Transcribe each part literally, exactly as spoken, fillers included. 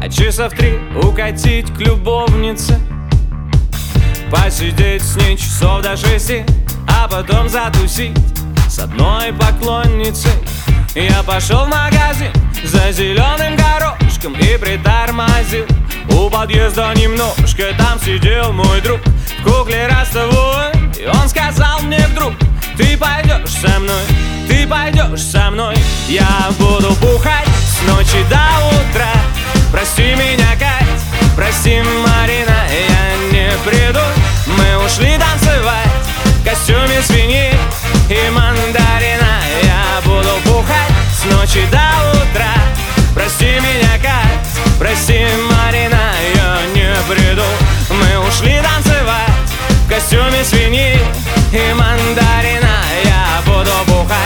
А часа в три укатить к любовнице, посидеть с ней часов до шести, а потом затусить с одной поклонницей. Я пошел в магазин за зеленым горошком и притормозил у подъезда немножко. Там сидел мой друг в кукле ростовой, и он сказал мне вдруг: ты пойдешь со мной, ты пойдешь со мной. Я буду бухать с ночи до утра. Прости меня, Кать, прости, Марина, я не приду. Мы ушли танцевать в костюме свиньи и мандарина. Я буду бухать с ночи до утра. Прости меня, Кать, прости, Марина, я не приду. Мы ушли танцевать в костюме свиньи и мандарина. Я буду бухать.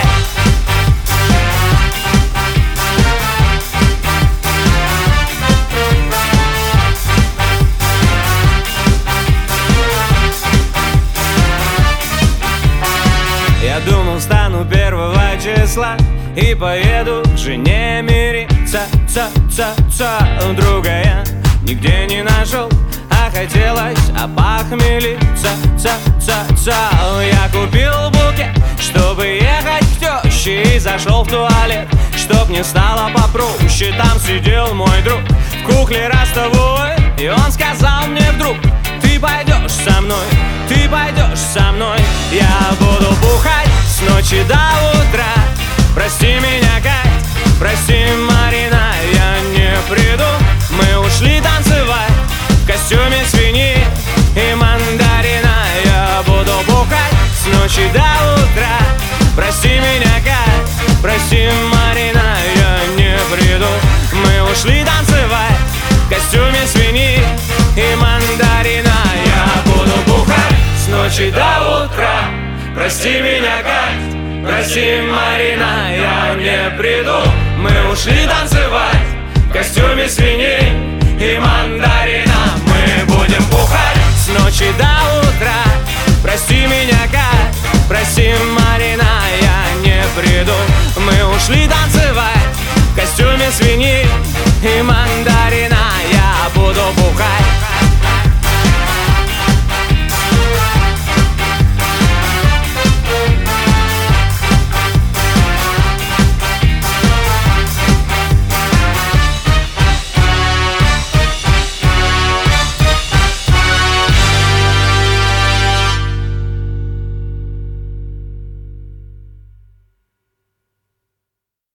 Я думал, стану первого числа и поеду к жене мириться. Ца-ца-ца. Друга я нигде не нашел, а хотелось опохмелиться. Ца-ца-ца. Я купил букет, чтобы ехать к тёще, и зашел в туалет, чтоб не стало попроще. Там сидел мой друг в кукле ростовой, и он сказал мне вдруг: ты пойдешь со мной, ты пойдешь со мной. Я буду бухать с ночи до утра. Прости меня, Кать, прости, Марина, я не приду. Мы ушли танцевать в костюме свиньи и мандарина. Я буду бухать с ночи до утра. Прости меня, Кать, прости, Марина, я не приду. Мы ушли танцевать в костюме свиньи и мандарина. Я буду бухать с ночи до утра. Прости меня, Кать, прости, Марина, я не приду. Мы ушли танцевать в костюме свиньи и мандарина. Мы будем бухать с ночи до утра. Прости меня, Кать, прости, Марина, я не приду. Мы ушли танцевать в костюме свиньи и мандарина.